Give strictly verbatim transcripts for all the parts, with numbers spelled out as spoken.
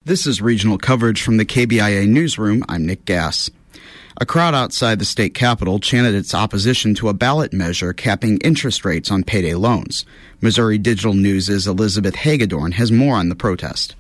This is regional coverage from the K B I A newsroom. I'm Nick Gass. A crowd outside the state capitol chanted its opposition to a ballot measure capping interest rates on payday loans. Missouri Digital News' Elizabeth Hagedorn has more on the protest.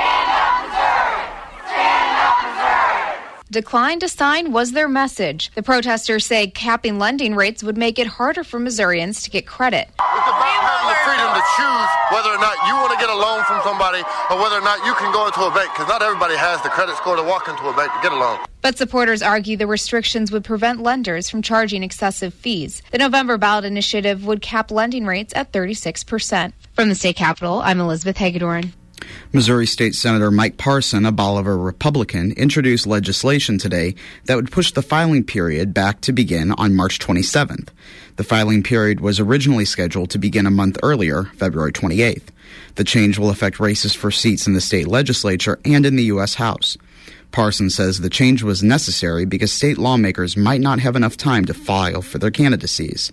Decline to sign was their message. The protesters say capping lending rates would make it harder for Missourians to get credit. It's about having the freedom to choose whether or not you want to get a loan from somebody or whether or not you can go into a bank, because not everybody has the credit score to walk into a bank to get a loan. But supporters argue the restrictions would prevent lenders from charging excessive fees. The November ballot initiative would cap lending rates at thirty-six percent. From the state capitol, I'm Elizabeth Hagedorn. Missouri State Senator Mike Parson, a Bolivar Republican, introduced legislation today that would push the filing period back to begin on March twenty-seventh. The filing period was originally scheduled to begin a month earlier, February twenty-eighth. The change will affect races for seats in the state legislature and in the U S House. Parson says the change was necessary because state lawmakers might not have enough time to file for their candidacies.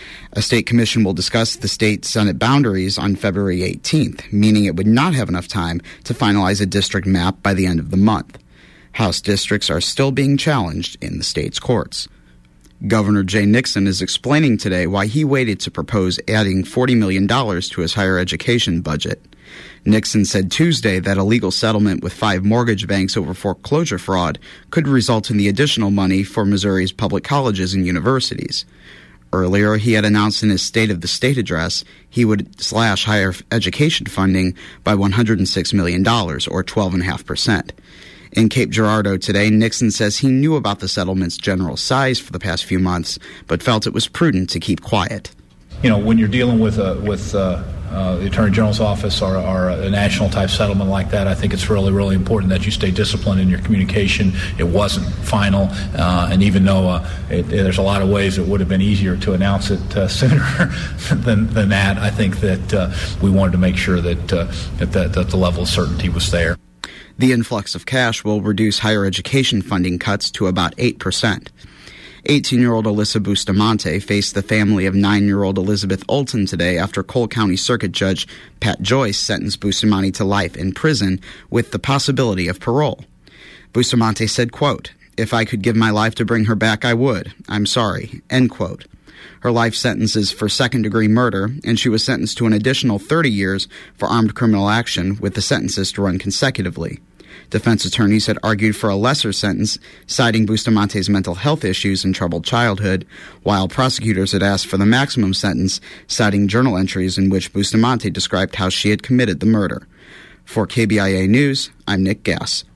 A state commission will discuss the state Senate boundaries on February eighteenth, meaning it would not have enough time to finalize a district map by the end of the month. House districts are still being challenged in the state's courts. Governor Jay Nixon is explaining today why he waited to propose adding forty million dollars to his higher education budget. Nixon said Tuesday that a legal settlement with five mortgage banks over foreclosure fraud could result in the additional money for Missouri's public colleges and universities. Earlier, he had announced in his State of the State address he would slash higher education funding by one hundred six million dollars, or twelve point five percent. In Cape Girardeau today, Nixon says he knew about the settlement's general size for the past few months, but felt it was prudent to keep quiet. You know, when you're dealing with uh, with uh, uh, the Attorney General's office or, or a national type settlement like that, I think it's really, really important that you stay disciplined in your communication. It wasn't final, uh, and even though uh, it, there's a lot of ways it would have been easier to announce it uh, sooner than, than that, I think that uh, we wanted to make sure that, uh, that, that that the level of certainty was there. The influx of cash will reduce higher education funding cuts to about eight percent. eighteen-year-old Alyssa Bustamante faced the family of nine-year-old Elizabeth Olton today after Cole County Circuit Judge Pat Joyce sentenced Bustamante to life in prison with the possibility of parole. Bustamante said, quote, "If I could give my life to bring her back, I would. I'm sorry," end quote. Her life sentence is for second-degree murder, and she was sentenced to an additional thirty years for armed criminal action, with the sentences to run consecutively. Defense attorneys had argued for a lesser sentence, citing Bustamante's mental health issues and troubled childhood, while prosecutors had asked for the maximum sentence, citing journal entries in which Bustamante described how she had committed the murder. For K B I A News, I'm Nick Gass.